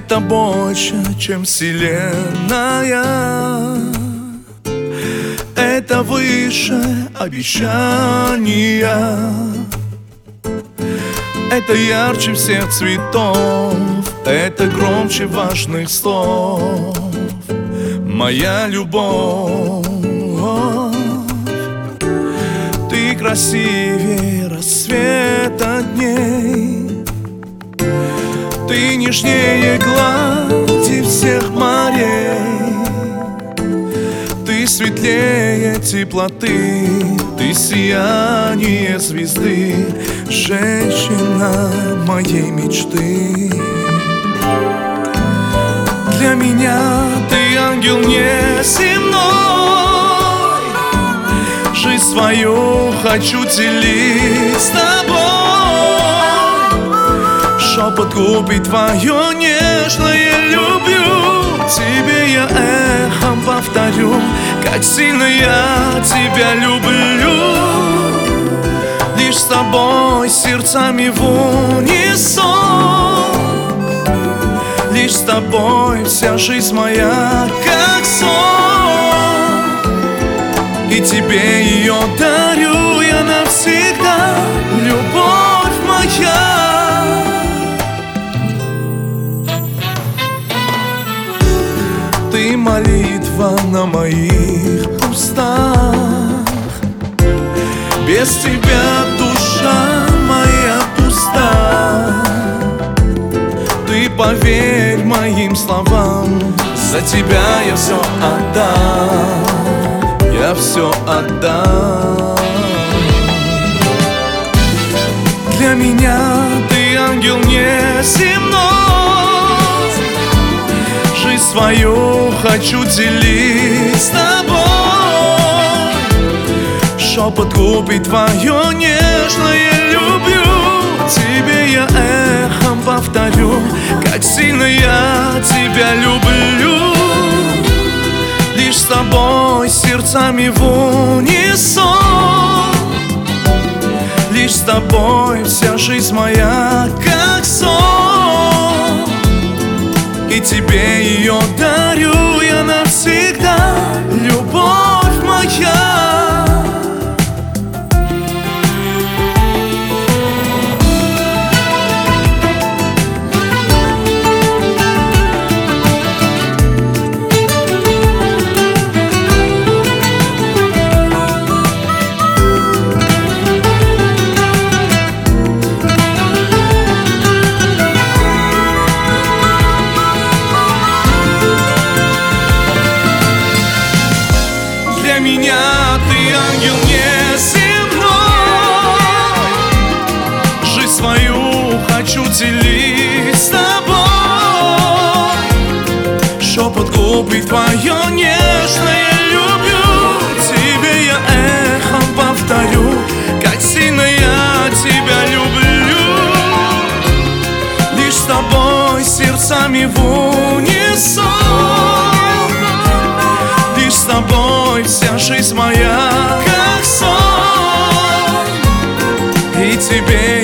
Это больше, чем вселенная. Это выше обещания. Это ярче всех цветов. Это громче важных слов. Моя любовь. Ты красивее рассвета дней. Ты нежнее глади всех морей. Ты светлее теплоты. Ты сияние звезды. Женщина моей мечты. Для меня ты ангел неземной. Жизнь свою хочу делить с тобой. Шепот губит твое нежное люблю. Тебе я эхом повторю, как сильно я тебя люблю. Лишь с тобой сердцами в унисон. Лишь с тобой вся жизнь моя как сон. И тебе ее дарю я навсегда, любовь моя. Ты молитва на моих устах. Без тебя душа моя пуста. Ты поверь моим словам, за тебя я все отдам. Я все отдам. Для меня ты ангел неземной. Жизнь свою хочу делить с тобой. Шепот губит твое нежное люблю. Тебе я эхом повторю, как сильно я тебя люблю. Лишь с тобой сердцами в унисон. Лишь с тобой вся жизнь моя как сон. И тебе ее дарю я навсегда, любовь моя. Для меня ты ангел неземной. Жизнь свою хочу делить с тобой. Шепот губит твое нежное люблю. Тебе я эхом повторю, как сильно я тебя люблю. Лишь с тобой сердцами в унисон. Лишь с тобой вся жизнь моя как сон. И тебе